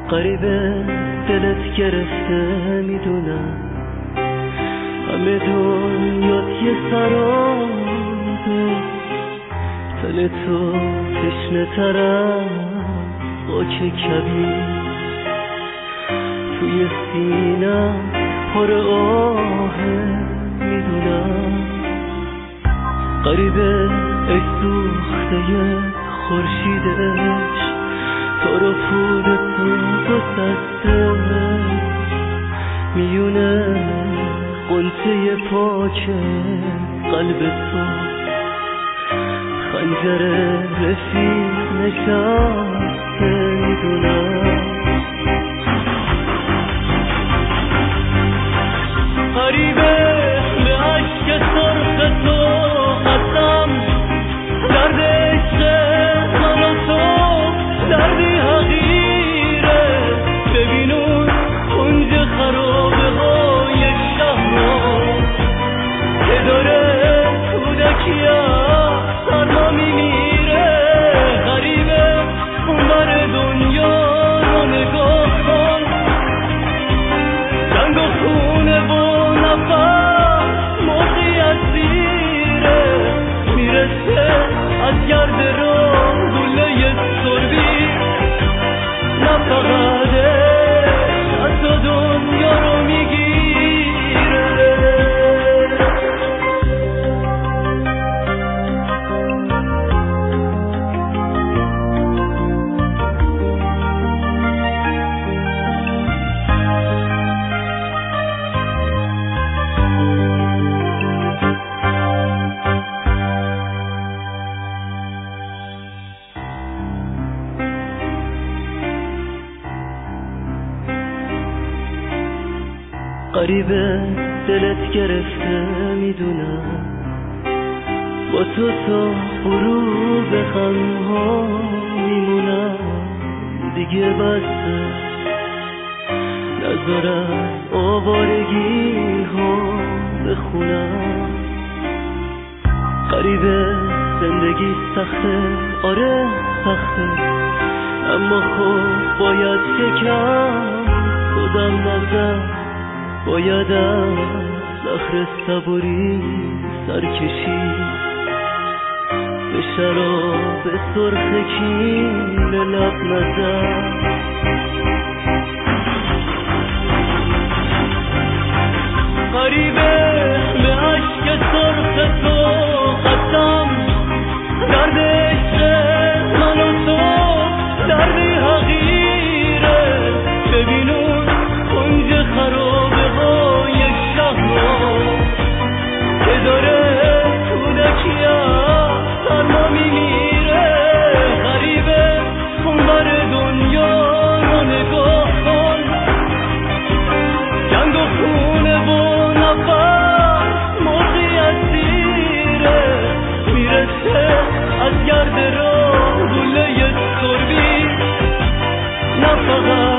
غریبه دلت گرفته میدونم، همه دنیات یه سرابه، تن تو تشنه ترم خاک کبیر، توی سینم پر آهه میدونم. غریبه ای سوخته خورشیدش، تو رو پول تو سسته میونه قنچه پاک قلب تو، خنجر رفیق نشسته میدونم. غریبه به عشق سرخ تو قسم، درد عشق من و تو دردی حقیره، ببینون کنج خرابه های شهر رو که داره کودکی از سرما میمیره. غریبه اون بر دنیا رو نگاه کن، جنگ و خونه و نفس موقعی اسیره، میرسه از گرد راه گله سربی، نه فقط از تو دنیا رو میگیره. غریبه دلت گرفته میدونم، با تو تا غروب غمها میمونم، دیگه بسه نذار از آوارگی ها بخونم. غریبه زندگی سخته، آره سخته، اما خب باید شکم خودم نزد، باید از صخره صبوری سرکشی، به شراب سرخ کینه لب نزد. غریبه به عشق سرخ تو قسم، درد عشق من و تو دردی حقیره، ببینون کنج خرابه های شهر که داره کودکی از سرما میمیره. غریبه اون بر دنیا رو نگاه کن، جنگ و خونه و نفس موقعی اسیره، میرسه از گرد راه گله سربی، نه فقط